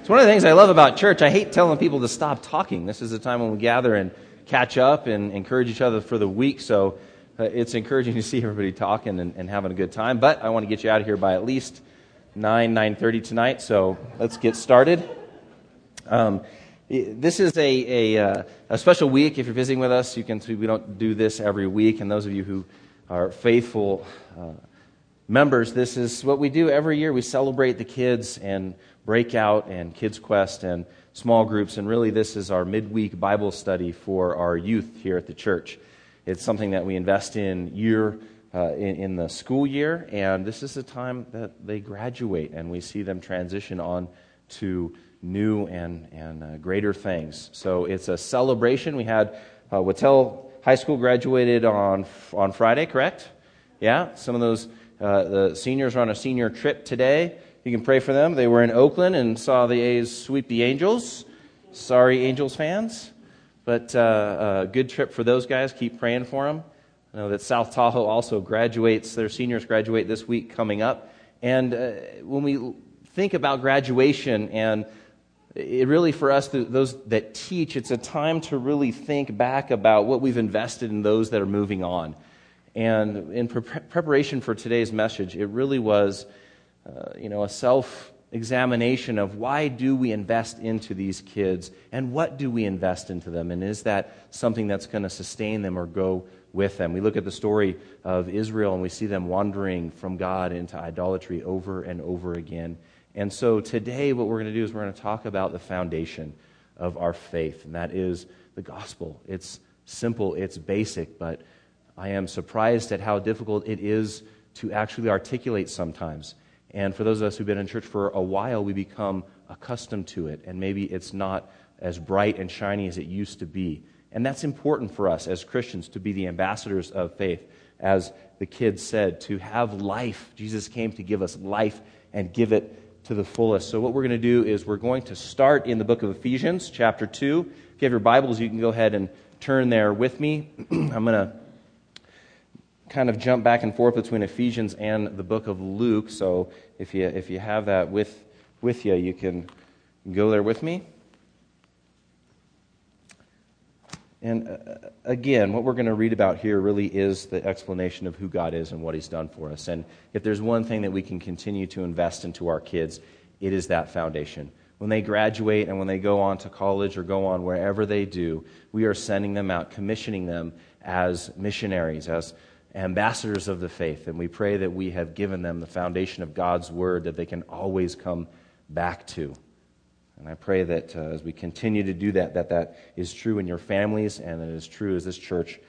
It's one of the things I love about church. I hate telling people to stop talking. This is a time when we gather and catch up and encourage each other for the week. So it's encouraging to see everybody talking and having a good time. But I want to get you out of here by at least 9:30 tonight. So let's get started. This is a special week. If you're visiting with us, you can see we don't do this every week. And those of you who are faithful members, this is what we do every year. We celebrate the kids and Breakout and Kids Quest and small groups. And really, this is our midweek Bible study for our youth here at the church. It's something that we invest in in the school year. And this is the time that they graduate and we see them transition on to new and greater things. So it's a celebration. We had Wattell High School graduated on Friday, correct? Yeah, some of those the seniors are on a senior trip today. You can pray for them. They were in Oakland and saw the A's sweep the Angels. Sorry, Angels fans. But a good trip for those guys. Keep praying for them. I know that South Tahoe also graduates. Their seniors graduate this week coming up. And when we think about graduation, and it really for us, those that teach, it's a time to really think back about what we've invested in those that are moving on. And in preparation for today's message, it really was a self-examination of why do we invest into these kids and what do we invest into them, and is that something that's going to sustain them or go with them? We look at the story of Israel and we see them wandering from God into idolatry over and over again. And so today what we're going to do is we're going to talk about the foundation of our faith, and that is the gospel. It's simple, it's basic, but I am surprised at how difficult it is to actually articulate sometimes. And for those of us who've been in church for a while, we become accustomed to it, and maybe it's not as bright and shiny as it used to be. And that's important for us as Christians to be the ambassadors of faith. As the kids said, to have life. Jesus came to give us life and give it to the fullest. So what we're going to do is we're going to start in the book of Ephesians, chapter 2. If you have your Bibles, you can go ahead and turn there with me. I'm going to kind of jump back and forth between Ephesians and the book of Luke. So if you have that with you, you can go there with me. And again, what we're going to read about here really is the explanation of who God is and what He's done for us. And if there's one thing that we can continue to invest into our kids, it is that foundation. When they graduate and when they go on to college or go on wherever they do, we are sending them out, commissioning them as missionaries, as ambassadors of the faith, and we pray that we have given them the foundation of God's Word that they can always come back to. And I pray that as we continue to do that, that is true in your families, and it is true as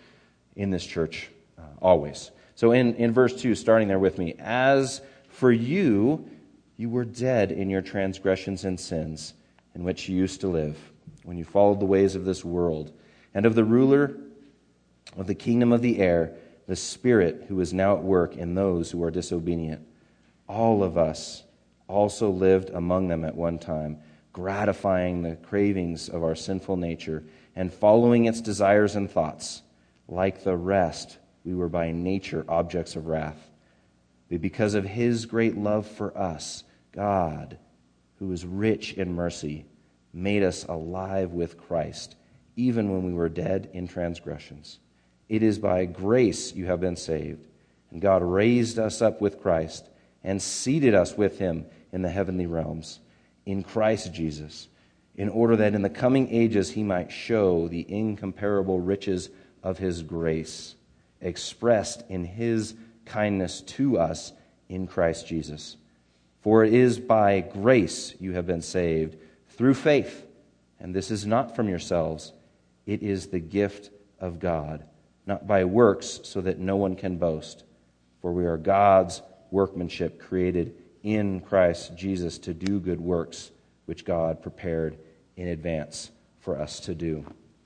in this church always. So in verse 2, starting there with me, as for you, you were dead in your transgressions and sins, in which you used to live, when you followed the ways of this world, and of the ruler of the kingdom of the air, the Spirit who is now at work in those who are disobedient. All of us also lived among them at one time, gratifying the cravings of our sinful nature and following its desires and thoughts. Like the rest, we were by nature objects of wrath. But because of His great love for us, God, who is rich in mercy, made us alive with Christ, even when we were dead in transgressions. It is by grace you have been saved. And God raised us up with Christ and seated us with Him in the heavenly realms, in Christ Jesus, in order that in the coming ages He might show the incomparable riches of His grace, expressed in His kindness to us in Christ Jesus. For it is by grace you have been saved, through faith. And this is not from yourselves. It is the gift of God, not by works, so that no one can boast. For we are God's workmanship, created in Christ Jesus to do good works, which God prepared in advance for us to do.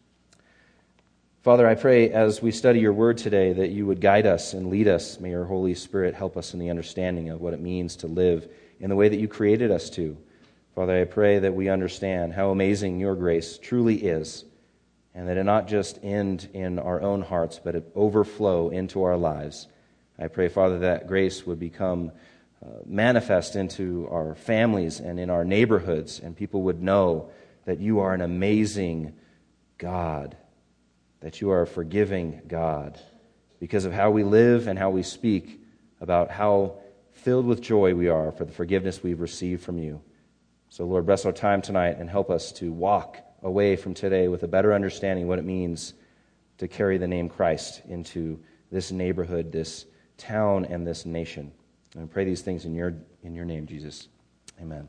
Father, I pray as we study your word today that you would guide us and lead us. May your Holy Spirit help us in the understanding of what it means to live in the way that you created us to. Father, I pray that we understand how amazing your grace truly is, and that it not just end in our own hearts, but it overflow into our lives. I pray, Father, that grace would become manifest into our families and in our neighborhoods, and people would know that you are an amazing God, that you are a forgiving God, because of how we live and how we speak about how filled with joy we are for the forgiveness we've received from you. So, Lord, bless our time tonight and help us to walk away from today with a better understanding of what it means to carry the name Christ into this neighborhood, this town, and this nation. And I pray these things in your name, Jesus. Amen.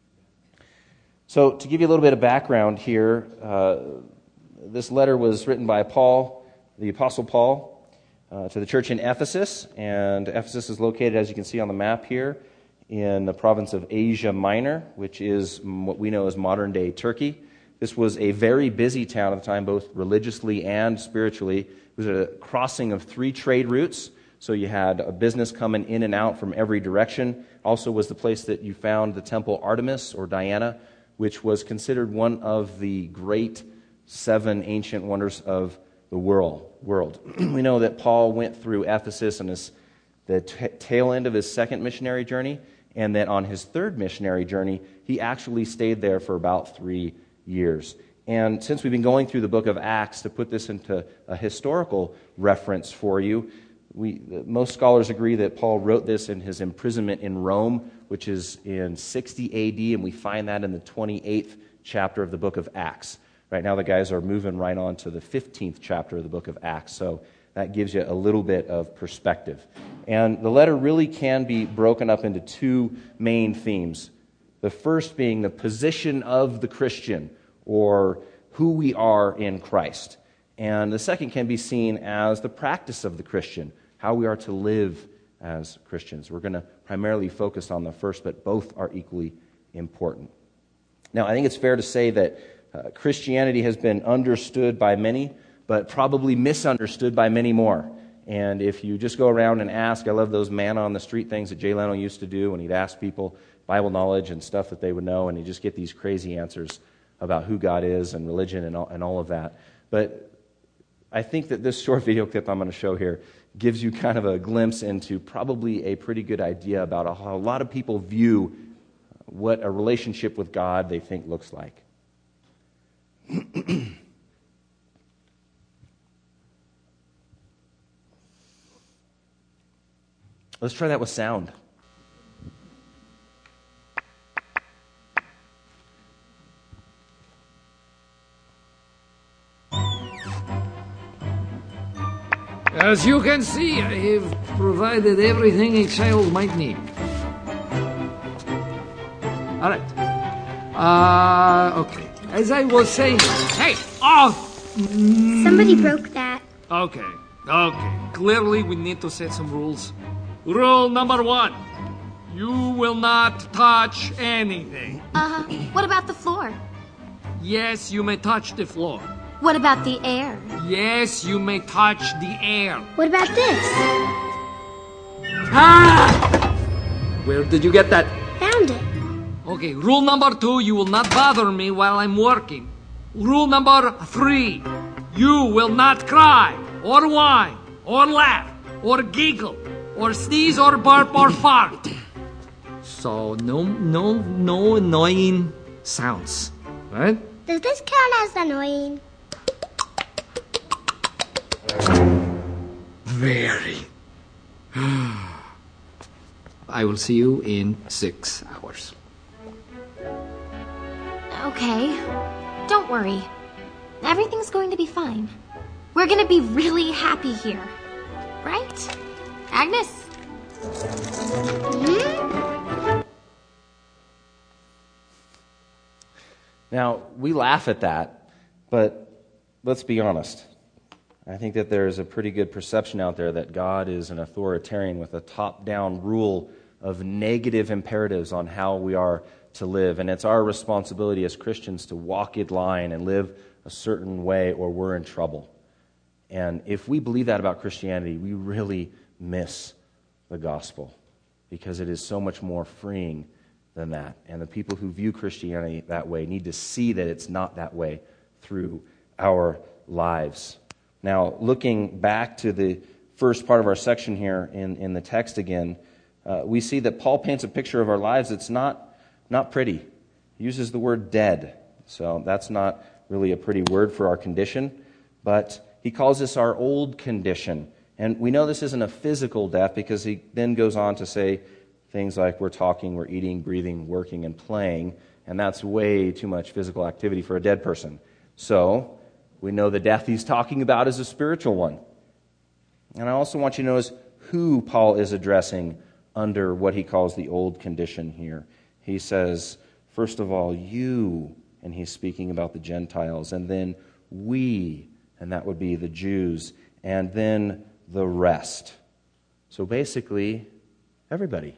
So, to give you a little bit of background here, this letter was written by Paul, the Apostle Paul, to the church in Ephesus. And Ephesus is located, as you can see on the map here, in the province of Asia Minor, which is what we know as modern-day Turkey. This was a very busy town at the time, both religiously and spiritually. It was a crossing of 3 trade routes, so you had a business coming in and out from every direction. Also was the place that you found the temple Artemis, or Diana, which was considered one of the great 7 ancient wonders of the world. We know that Paul went through Ephesus on the tail end of his second missionary journey, and that on his third missionary journey, he actually stayed there for about 3 years. And since we've been going through the book of Acts, to put this into a historical reference for you, most scholars agree that Paul wrote this in his imprisonment in Rome, which is in 60 A.D., and we find that in the 28th chapter of the book of Acts. Right now the guys are moving right on to the 15th chapter of the book of Acts, so that gives you a little bit of perspective. And the letter really can be broken up into 2 main themes. The first being the position of the Christian, or who we are in Christ. And the second can be seen as the practice of the Christian, how we are to live as Christians. We're going to primarily focus on the first, but both are equally important. Now, I think it's fair to say that Christianity has been understood by many, but probably misunderstood by many more. And if you just go around and ask, I love those man on the street things that Jay Leno used to do when he'd ask people Bible knowledge and stuff that they would know, and you just get these crazy answers about who God is and religion and all of that. But I think that this short video clip I'm going to show here gives you kind of a glimpse into probably a pretty good idea about how a lot of people view what a relationship with God they think looks like. Let's try that with sound. As you can see, I have provided everything a child might need. All right. Okay. As I was saying... Hey! Oh! Somebody broke that. Okay. Clearly, we need to set some rules. Rule number 1. You will not touch anything. What about the floor? Yes, you may touch the floor. What about the air? Yes, you may touch the air. What about this? Ah! Where did you get that? Found it. Okay, rule number 2, you will not bother me while I'm working. Rule number 3, you will not cry, or whine, or laugh, or giggle, or sneeze, or burp, or fart. So, no annoying sounds, right? Does this count as annoying? Very. I will see you in 6 hours. Okay. Don't worry. Everything's going to be fine. We're going to be really happy here. Right? Agnes? Hmm? Now, we laugh at that, but let's be honest. I think that there's a pretty good perception out there that God is an authoritarian with a top-down rule of negative imperatives on how we are to live. And it's our responsibility as Christians to walk in line and live a certain way, or we're in trouble. And if we believe that about Christianity, we really miss the gospel, because it is so much more freeing than that. And the people who view Christianity that way need to see that it's not that way through our lives. Now, looking back to the first part of our section here in the text again, we see that Paul paints a picture of our lives that's not pretty. He uses the word dead. So that's not really a pretty word for our condition, but he calls this our old condition. And we know this isn't a physical death because he then goes on to say things like we're talking, we're eating, breathing, working, and playing, and that's way too much physical activity for a dead person. So we know the death he's talking about is a spiritual one. And I also want you to notice who Paul is addressing under what he calls the old condition here. He says, first of all, you, and he's speaking about the Gentiles, and then we, and that would be the Jews, and then the rest. So basically, everybody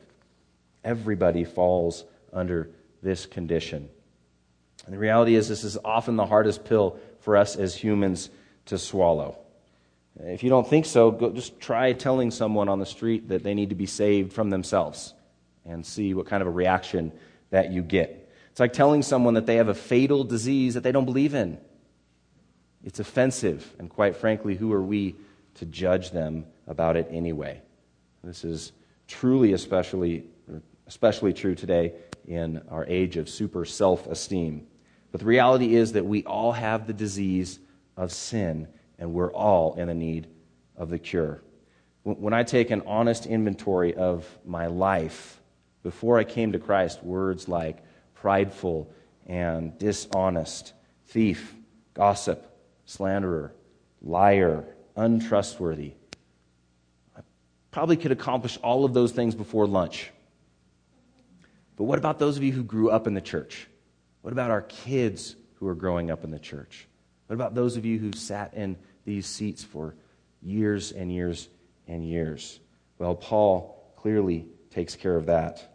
falls under this condition. And the reality is this is often the hardest pill for us as humans to swallow. If you don't think so, just try telling someone on the street that they need to be saved from themselves and see what kind of a reaction that you get. It's like telling someone that they have a fatal disease that they don't believe in. It's offensive, and quite frankly, who are we to judge them about it anyway? This is truly especially true today in our age of super self-esteem. But the reality is that we all have the disease of sin, and we're all in the need of the cure. When I take an honest inventory of my life, before I came to Christ, words like prideful and dishonest, thief, gossip, slanderer, liar, untrustworthy. I probably could accomplish all of those things before lunch. But what about those of you who grew up in the church? What about our kids who are growing up in the church? What about those of you who sat in these seats for years and years and years? Well, Paul clearly takes care of that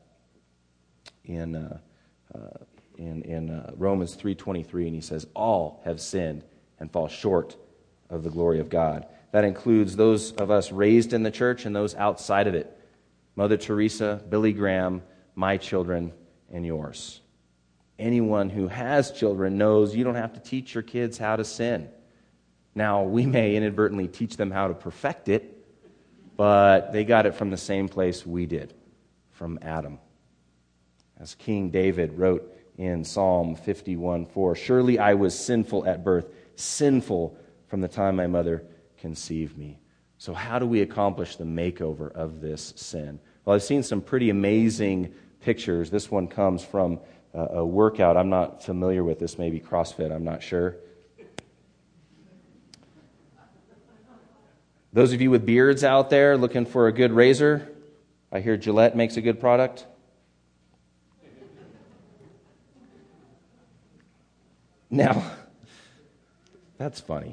in Romans 3:23, and he says, all have sinned and fall short of the glory of God. That includes those of us raised in the church and those outside of it. Mother Teresa, Billy Graham, my children, and yours. Anyone who has children knows you don't have to teach your kids how to sin. Now, we may inadvertently teach them how to perfect it, but they got it from the same place we did, from Adam. As King David wrote in Psalm 51:4, surely I was sinful at birth, sinful from the time my mother conceived me. So how do we accomplish the makeover of this sin? Well, I've seen some pretty amazing pictures. This one comes from a workout. I'm not familiar with this, maybe CrossFit, I'm not sure. Those of you with beards out there looking for a good razor, I hear Gillette makes a good product. Now, that's funny.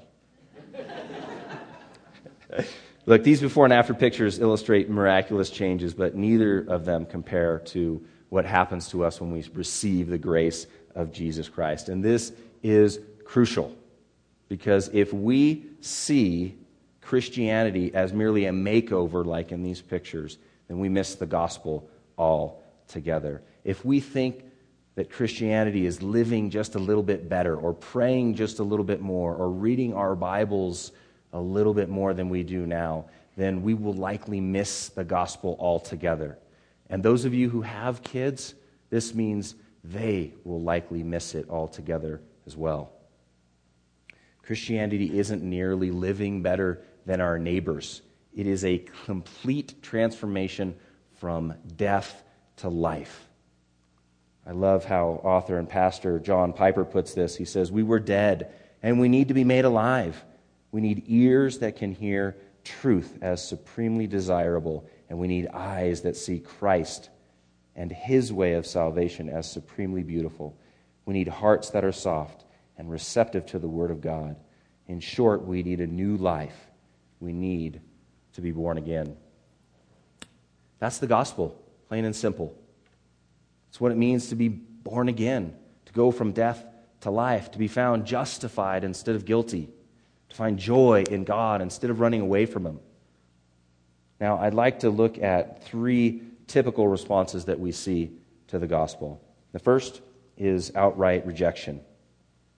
Look, these before and after pictures illustrate miraculous changes, but neither of them compare to what happens to us when we receive the grace of Jesus Christ. And this is crucial, because if we see Christianity as merely a makeover like in these pictures, then we miss the gospel altogether. If we think that Christianity is living just a little bit better, or praying just a little bit more, or reading our Bibles a little bit more than we do now, then we will likely miss the gospel altogether. And those of you who have kids, this means they will likely miss it altogether as well. Christianity isn't nearly living better than our neighbors. It is a complete transformation from death to life. I love how author and pastor John Piper puts this. He says, we were dead, and we need to be made alive. We need ears that can hear truth as supremely desirable, and we need eyes that see Christ and His way of salvation as supremely beautiful. We need hearts that are soft and receptive to the Word of God. In short, we need a new life. We need to be born again. That's the gospel, plain and simple. It's what it means to be born again, to go from death to life, to be found justified instead of guilty, to find joy in God instead of running away from Him. Now, I'd like to look at 3 typical responses that we see to the gospel. The first is outright rejection.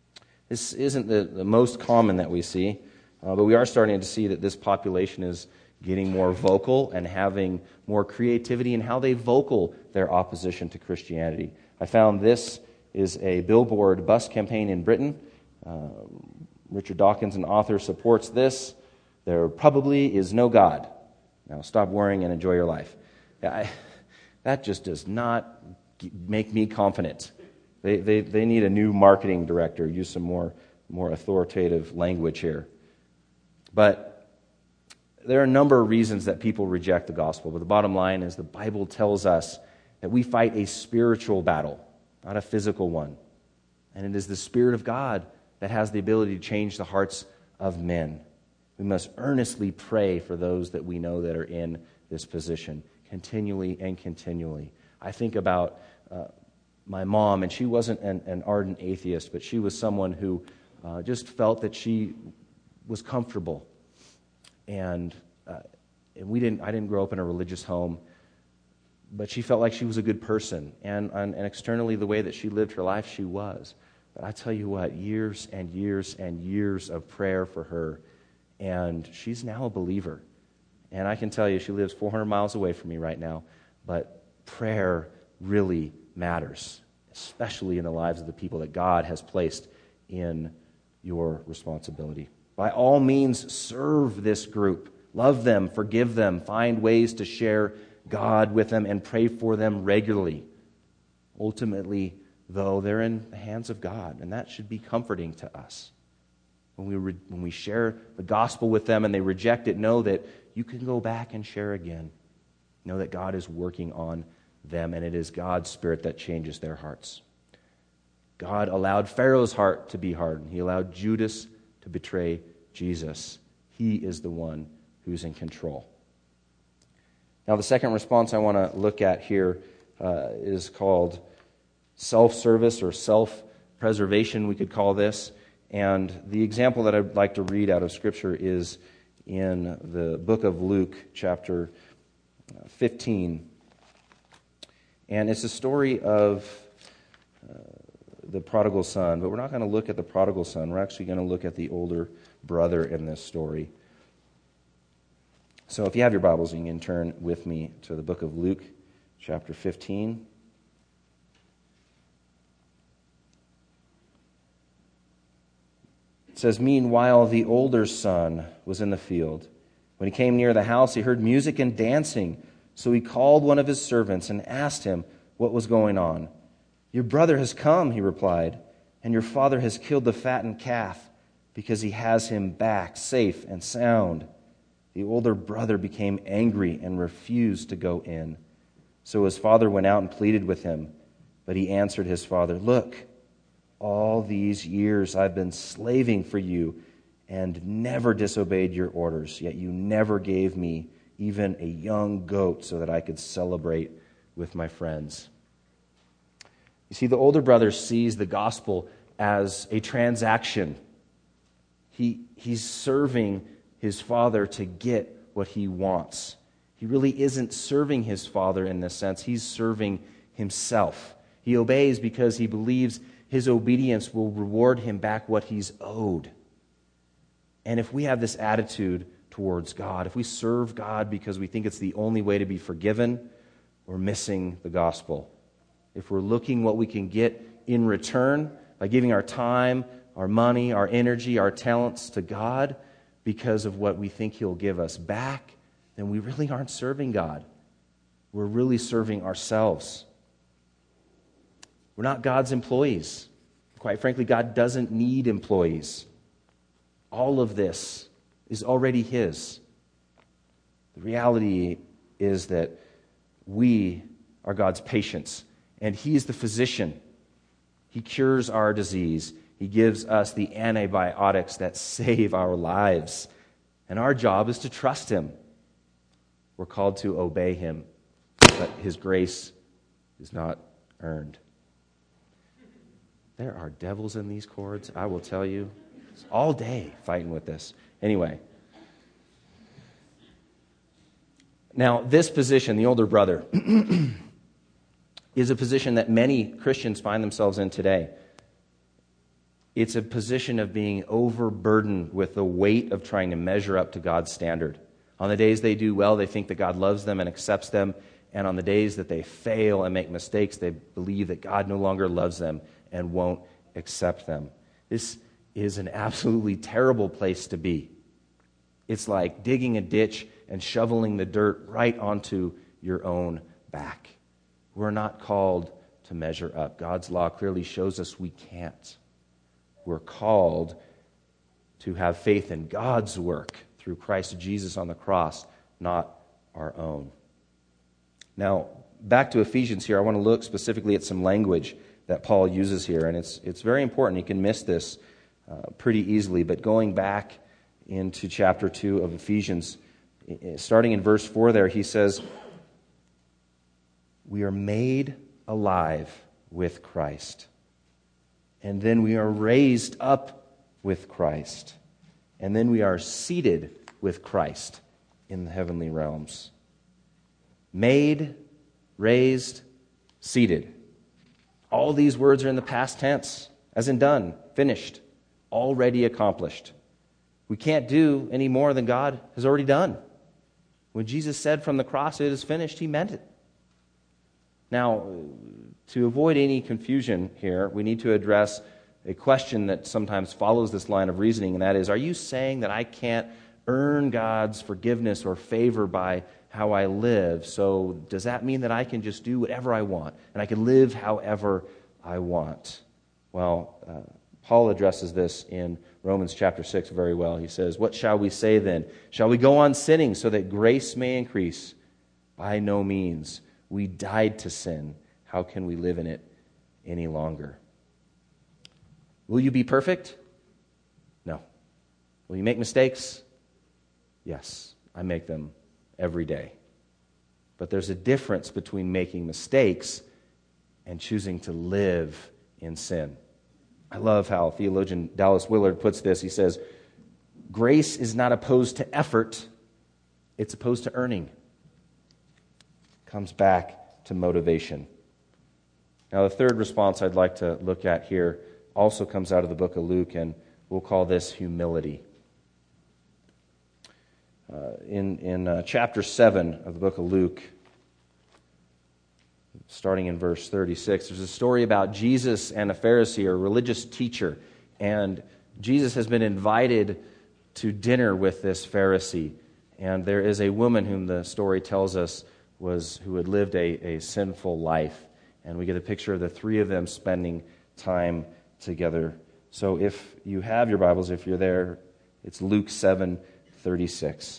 This isn't the most common that we see, but we are starting to see that this population is getting more vocal and having more creativity in how they vocal their opposition to Christianity. I found this is a billboard bus campaign in Britain. Richard Dawkins, an author, supports this. There probably is no God. Now stop worrying and enjoy your life. That just does not make me confident. They need a new marketing director, use some more authoritative language here. But there are a number of reasons that people reject the gospel. But the bottom line is the Bible tells us that we fight a spiritual battle, not a physical one. And it is the Spirit of God that has the ability to change the hearts of men. We must earnestly pray for those that we know that are in this position, continually and continually. I think about my mom, and she wasn't an ardent atheist, but she was someone who just felt that she was comfortable. And I didn't grow up in a religious home, but she felt like she was a good person. And externally, the way that she lived her life, she was. But I tell you what, years and years and years of prayer for her, and she's now a believer. And I can tell you, she lives 400 miles away from me right now, but prayer really matters, especially in the lives of the people that God has placed in your responsibility. By all means, serve this group. Love them, forgive them, find ways to share God with them, and pray for them regularly. Ultimately, though, they're in the hands of God, and that should be comforting to us. When we share the gospel with them and they reject it, know that you can go back and share again. Know that God is working on them, and it is God's Spirit that changes their hearts. God allowed Pharaoh's heart to be hardened. He allowed Judas to betray Jesus. He is the one who's in control. Now, the second response I want to look at here is called self-service or self-preservation, we could call this. And the example that I'd like to read out of Scripture is in the book of Luke, chapter 15. And it's a story of the prodigal son, but we're not going to look at the prodigal son. We're actually going to look at the older brother in this story. So if you have your Bibles, you can turn with me to the book of Luke, chapter 15. It says, "Meanwhile, the older son was in the field. When he came near the house, he heard music and dancing. So he called one of his servants and asked him what was going on. 'Your brother has come,' he replied, 'and your father has killed the fattened calf because he has him back safe and sound.' The older brother became angry and refused to go in. So his father went out and pleaded with him. But he answered his father, 'Look, all these years I've been slaving for you and never disobeyed your orders, yet you never gave me even a young goat so that I could celebrate with my friends.'" You see, the older brother sees the gospel as a transaction. He's serving his father to get what he wants. He really isn't serving his father in this sense. He's serving himself. He obeys because he believes his obedience will reward him back what he's owed. And if we have this attitude towards God, if we serve God because we think it's the only way to be forgiven, we're missing the gospel. If we're looking what we can get in return by giving our time, our money, our energy, our talents to God because of what we think He'll give us back, then we really aren't serving God. We're really serving ourselves. We're not God's employees. Quite frankly, God doesn't need employees. All of this is already His. The reality is that we are God's patients, and He is the physician. He cures our disease. He gives us the antibiotics that save our lives. And our job is to trust Him. We're called to obey Him, but His grace is not earned. There are devils in these chords, I will tell you. It's all day fighting with this. Anyway. Now, this position, the older brother, is a position that many Christians find themselves in today. It's a position of being overburdened with the weight of trying to measure up to God's standard. On the days they do well, they think that God loves them and accepts them. And on the days that they fail and make mistakes, they believe that God no longer loves them and won't accept them. This is an absolutely terrible place to be. It's like digging a ditch and shoveling the dirt right onto your own back. We're not called to measure up. God's law clearly shows us we can't. We're called to have faith in God's work through Christ Jesus on the cross, not our own. Now, back to Ephesians here, I want to look specifically at some language that Paul uses here, and it's very important. You can miss this pretty easily, but going back into chapter 2 of Ephesians, starting in verse 4 there, he says, we are made alive with Christ, and then we are raised up with Christ, and then we are seated with Christ in the heavenly realms. Made, raised, seated. All these words are in the past tense, as in done, finished, already accomplished. We can't do any more than God has already done. When Jesus said from the cross, it is finished, he meant it. Now, to avoid any confusion here, we need to address a question that sometimes follows this line of reasoning, and that is, are you saying that I can't earn God's forgiveness or favor by how I live? So does that mean that I can just do whatever I want and I can live however I want? Well, Paul addresses this in Romans chapter 6 very well. He says, what shall we say then? Shall we go on sinning so that grace may increase? By no means. We died to sin. How can we live in it any longer? Will you be perfect? No. Will you make mistakes? Yes, I make them every day. But there's a difference between making mistakes and choosing to live in sin. I love how theologian Dallas Willard puts this. He says, grace is not opposed to effort, it's opposed to earning. Comes back to motivation. Now, the third response I'd like to look at here also comes out of the book of Luke, and we'll call this humility. In chapter 7 of the book of Luke, starting in verse 36, there's a story about Jesus and a Pharisee, or a religious teacher, and Jesus has been invited to dinner with this Pharisee, and there is a woman whom the story tells us who had lived a sinful life, and we get a picture of the three of them spending time together. So if you have your Bibles, if you're there, it's Luke 7:36.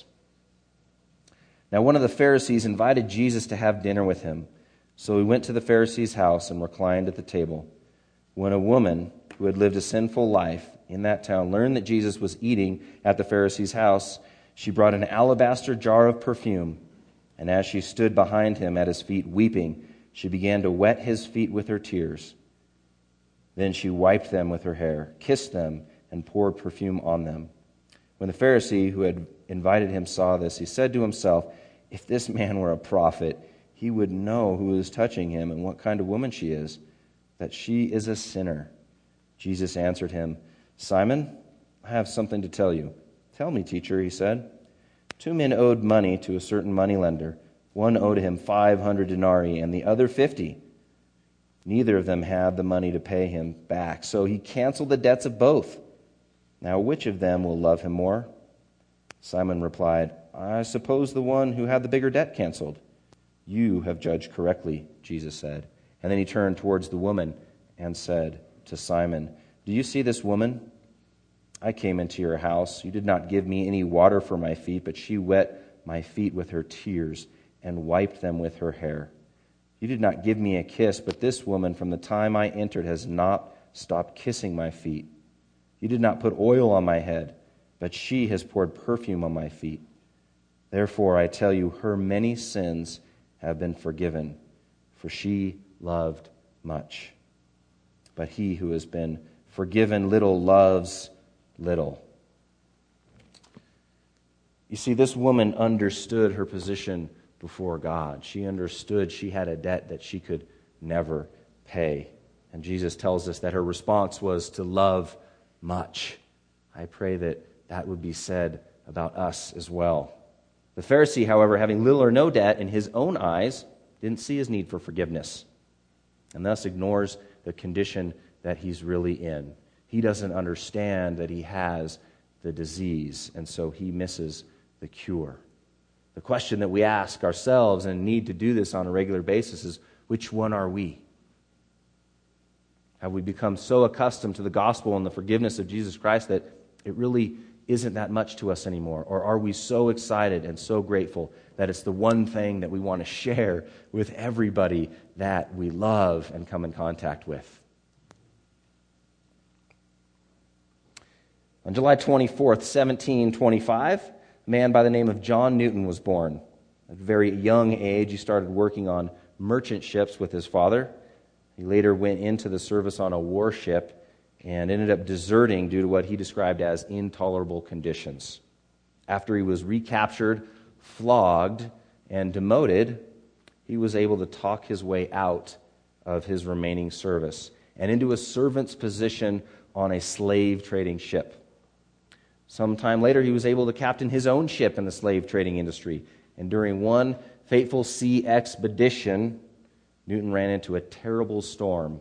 Now one of the Pharisees invited Jesus to have dinner with him. So he went to the Pharisee's house and reclined at the table. When a woman who had lived a sinful life in that town learned that Jesus was eating at the Pharisee's house, she brought an alabaster jar of perfume, and as she stood behind him at his feet weeping, she began to wet his feet with her tears. Then she wiped them with her hair, kissed them, and poured perfume on them. When the Pharisee who had invited him saw this, he said to himself, if this man were a prophet, he would know who is touching him and what kind of woman she is, that she is a sinner. Jesus answered him, Simon, I have something to tell you. Tell me, teacher, he said. 2 men owed money to a certain moneylender. One owed him 500 denarii and the other 50. Neither of them had the money to pay him back, so he canceled the debts of both. Now which of them will love him more? Simon replied, I suppose the one who had the bigger debt canceled. You have judged correctly, Jesus said. And then he turned towards the woman and said to Simon, do you see this woman? I came into your house. You did not give me any water for my feet, but she wet my feet with her tears and wiped them with her hair. You did not give me a kiss, but this woman from the time I entered has not stopped kissing my feet. You did not put oil on my head, but she has poured perfume on my feet. Therefore, I tell you, her many sins have been forgiven, for she loved much. But he who has been forgiven little loves little. You see, this woman understood her position before God. She understood she had a debt that she could never pay. And Jesus tells us that her response was to love much. I pray that that would be said about us as well. The Pharisee, however, having little or no debt in his own eyes, didn't see his need for forgiveness, and thus ignores the condition that he's really in. He doesn't understand that he has the disease, and so he misses the cure. The question that we ask ourselves, and need to do this on a regular basis, is which one are we? Have we become so accustomed to the gospel and the forgiveness of Jesus Christ that it really isn't that much to us anymore? Or are we so excited and so grateful that it's the one thing that we want to share with everybody that we love and come in contact with? On July 24th, 1725, a man by the name of John Newton was born. At a very young age, he started working on merchant ships with his father. He later went into the service on a warship and ended up deserting due to what he described as intolerable conditions. After he was recaptured, flogged, and demoted, he was able to talk his way out of his remaining service and into a servant's position on a slave trading ship. Sometime later, he was able to captain his own ship in the slave trading industry, and during one fateful sea expedition, Newton ran into a terrible storm,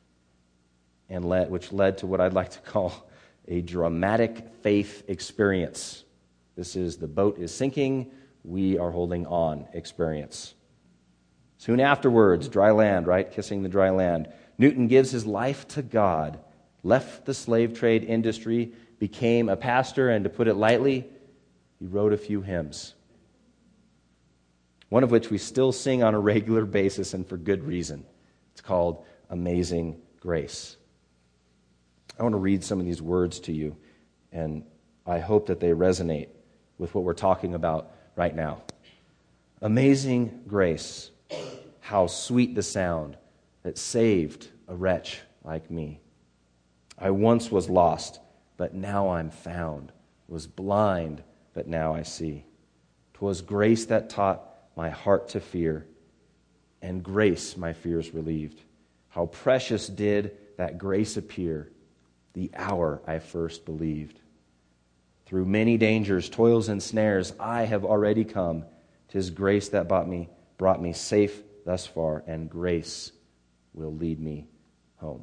which led to what I'd like to call a dramatic faith experience. This is the boat is sinking, we are holding on experience. Soon afterwards, dry land, right? Kissing the dry land. Newton gives his life to God, left the slave trade industry, became a pastor, and to put it lightly, he wrote a few hymns. One of which we still sing on a regular basis and for good reason. It's called Amazing Grace. I want to read some of these words to you, and I hope that they resonate with what we're talking about right now. Amazing grace, how sweet the sound that saved a wretch like me. I once was lost, but now I'm found, was blind, but now I see. 'Twas grace that taught my heart to fear, and grace my fears relieved. How precious did that grace appear the hour I first believed. Through many dangers, toils, and snares, I have already come. 'Tis grace that brought me safe thus far, and grace will lead me home.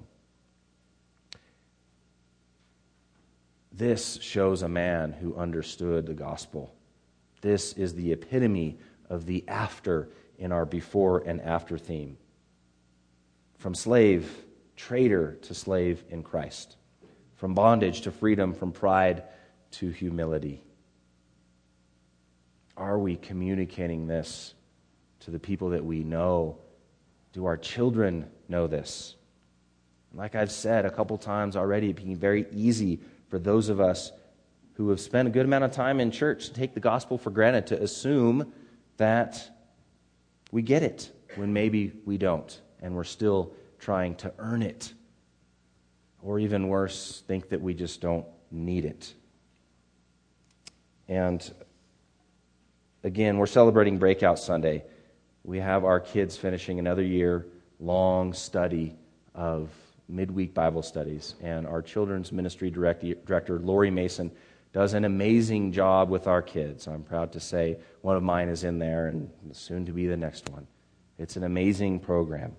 This shows a man who understood the gospel. This is the epitome of the after in our before and after theme. From slave, traitor to slave in Christ. From bondage to freedom, from pride to humility. Are we communicating this to the people that we know? Do our children know this? Like I've said a couple times already, it being very easy for those of us who have spent a good amount of time in church to take the gospel for granted, to assume that we get it when maybe we don't, and we're still trying to earn it. Or even worse, think that we just don't need it. And again, we're celebrating Breakout Sunday. We have our kids finishing another year-long study of midweek Bible studies. And our children's ministry director, Lori Mason, does an amazing job with our kids. I'm proud to say one of mine is in there, and soon to be the next one. It's an amazing program.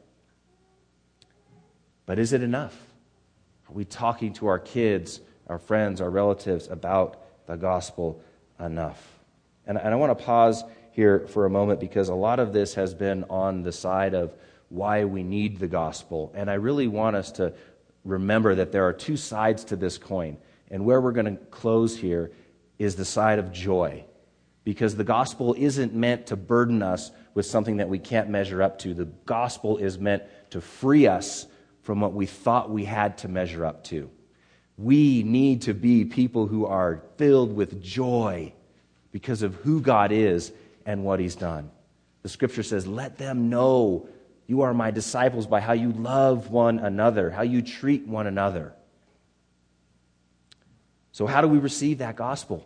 But is it enough? Are we talking to our kids, our friends, our relatives about the gospel enough? And I want to pause here for a moment, because a lot of this has been on the side of why we need the gospel. And I really want us to remember that there are two sides to this coin. And where we're going to close here is the side of joy. Because the gospel isn't meant to burden us with something that we can't measure up to. The gospel is meant to free us from what we thought we had to measure up to. We need to be people who are filled with joy because of who God is and what He's done. The scripture says, let them know you are my disciples by how you love one another, how you treat one another. So how do we receive that gospel?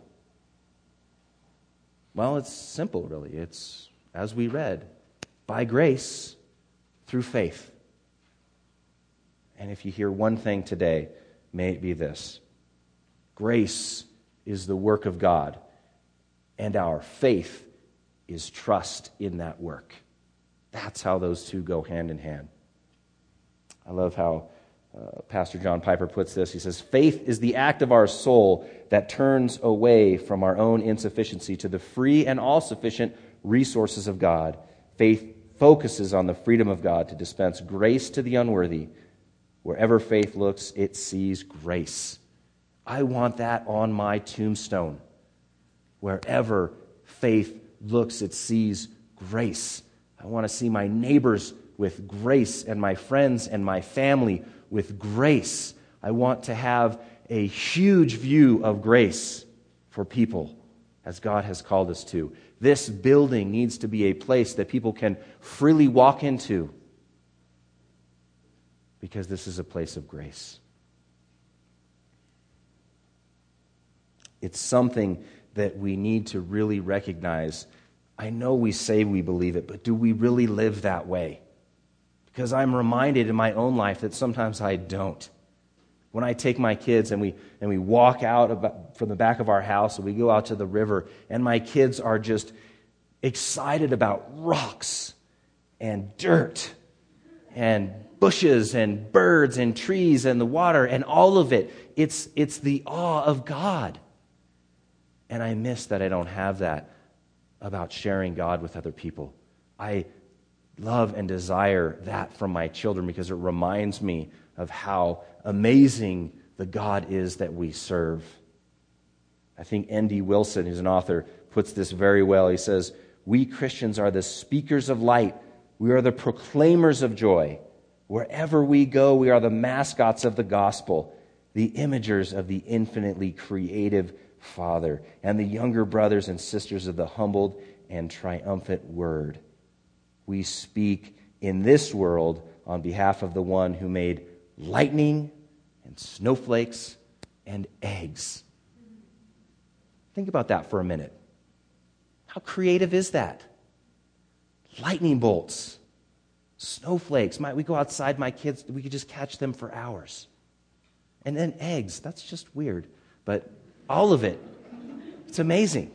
Well, it's simple, really. It's, as we read, by grace through faith. And if you hear one thing today, may it be this. Grace is the work of God, and our faith is trust in that work. That's how those two go hand in hand. I love how Pastor John Piper puts this. He says, faith is the act of our soul that turns away from our own insufficiency to the free and all-sufficient resources of God. Faith focuses on the freedom of God to dispense grace to the unworthy. Wherever faith looks, it sees grace. I want that on my tombstone. Wherever faith looks, it sees grace. I want to see my neighbors with grace and my friends and my family with grace. I want to have a huge view of grace for people as God has called us to. This building needs to be a place that people can freely walk into because this is a place of grace. It's something that we need to really recognize. I know we say we believe it, but do we really live that way? Because I'm reminded in my own life that sometimes I don't. When I take my kids and we walk out from the back of our house and we go out to the river, and my kids are just excited about rocks and dirt and bushes and birds and trees and the water and all of it. It's the awe of God. And I miss that I don't have that about sharing God with other people. I love and desire that from my children because it reminds me of how amazing the God is that we serve. I think N.D. Wilson, who's an author, puts this very well. He says, we Christians are the speakers of light. We are the proclaimers of joy. Wherever we go, we are the mascots of the gospel, the imagers of the infinitely creative Father, and the younger brothers and sisters of the humbled and triumphant Word. We speak in this world on behalf of the one who made lightning and snowflakes and eggs. Think about that for a minute. How creative is that? Lightning bolts, snowflakes. We go outside, my kids, we could just catch them for hours. And then eggs, that's just weird. But all of it, it's amazing.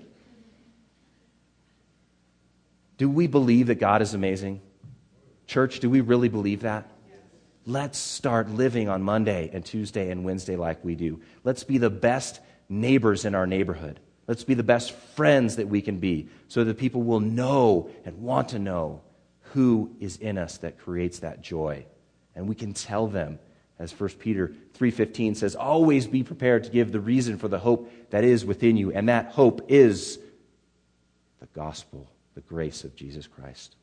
Do we believe that God is amazing? Church, do we really believe that? Let's start living on Monday and Tuesday and Wednesday like we do. Let's be the best neighbors in our neighborhood. Let's be the best friends that we can be so that people will know and want to know who is in us that creates that joy. And we can tell them, as 1 Peter 3:15 says, always be prepared to give the reason for the hope that is within you. And that hope is the gospel, the grace of Jesus Christ.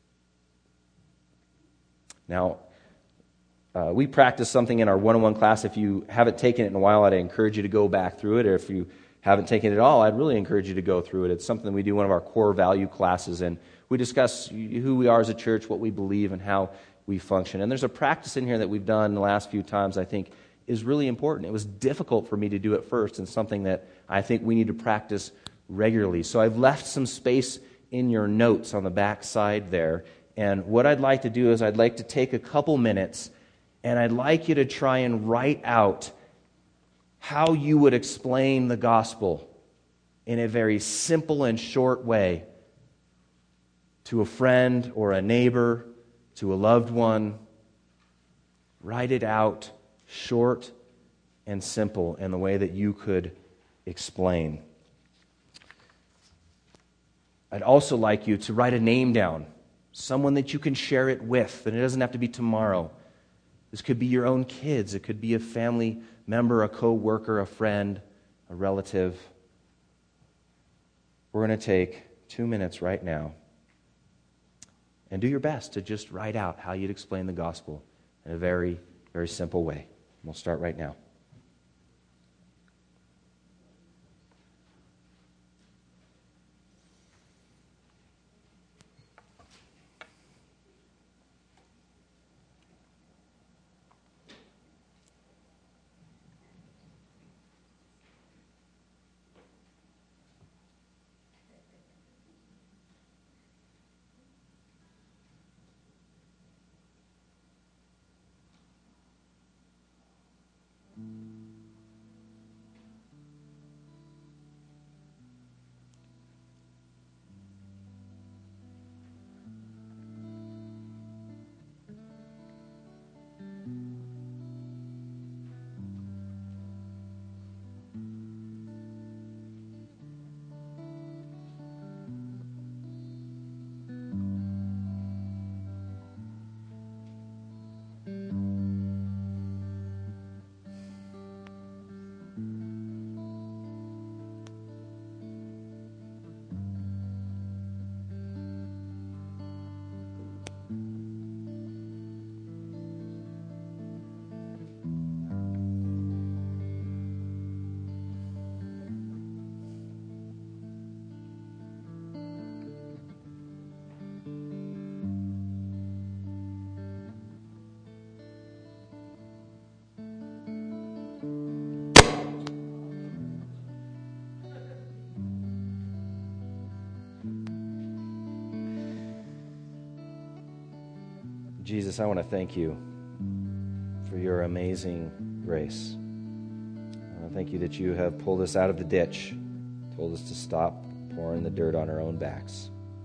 Now, we practice something in our one-on-one class. If you haven't taken it in a while, I'd encourage you to go back through it. Or if you haven't taken it at all, I'd really encourage you to go through it. It's something we do in one of our core value classes, and we discuss who we are as a church, what we believe, and how we function. And there's a practice in here that we've done the last few times I think is really important. It was difficult for me to do at first, and something that I think we need to practice regularly. So I've left some space in your notes on the back side there. And what I'd like to do is I'd like to take a couple minutes, and I'd like you to try and write out how you would explain the gospel in a very simple and short way to a friend or a neighbor, to a loved one. Write it out short and simple in the way that you could explain. I'd also like you to write a name down, someone that you can share it with, and it doesn't have to be tomorrow. This could be your own kids. It could be a family member, a co-worker, a friend, a relative. We're going to take 2 minutes right now and do your best to just write out how you'd explain the gospel in a very, very simple way. We'll start right now. Jesus, I want to thank you for your amazing grace. I thank you that you have pulled us out of the ditch, told us to stop pouring the dirt on our own backs.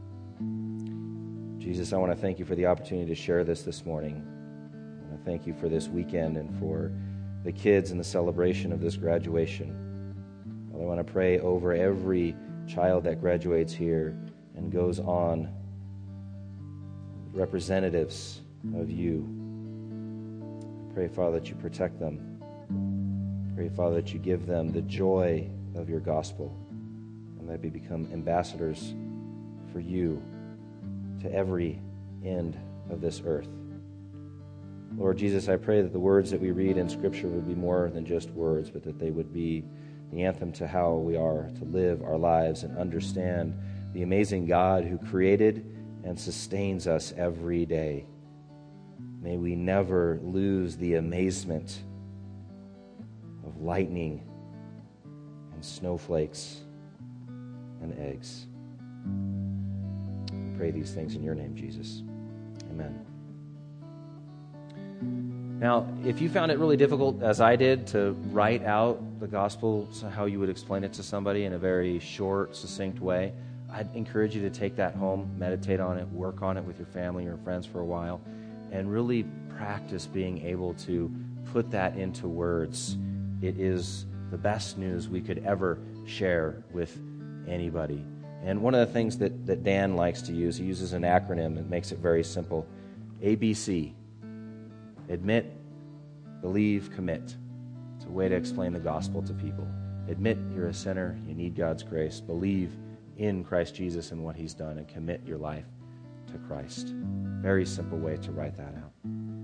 Jesus, I want to thank you for the opportunity to share this morning. I want to thank you for this weekend and for the kids and the celebration of this graduation. Father, I want to pray over every child that graduates here and goes on, representatives of you. Pray, Father, that you protect them. Pray, Father, that you give them the joy of your gospel and that they become ambassadors for you to every end of this earth. Lord Jesus, I pray that the words that we read in Scripture would be more than just words, but that they would be the anthem to how we are to live our lives and understand the amazing God who created and sustains us every day. May we never lose the amazement of lightning and snowflakes and eggs. I pray these things in your name, Jesus. Amen. Now, if you found it really difficult, as I did, to write out the gospel, so how you would explain it to somebody in a very short, succinct way, I'd encourage you to take that home, meditate on it, work on it with your family or friends for a while, and really practice being able to put that into words. It is the best news we could ever share with anybody. And one of the things that Dan likes to use, he uses an acronym and makes it very simple. ABC. Admit, believe, commit. It's a way to explain the gospel to people. Admit you're a sinner, you need God's grace. Believe in Christ Jesus and what he's done, and commit your life to Christ. Very simple way to write that out.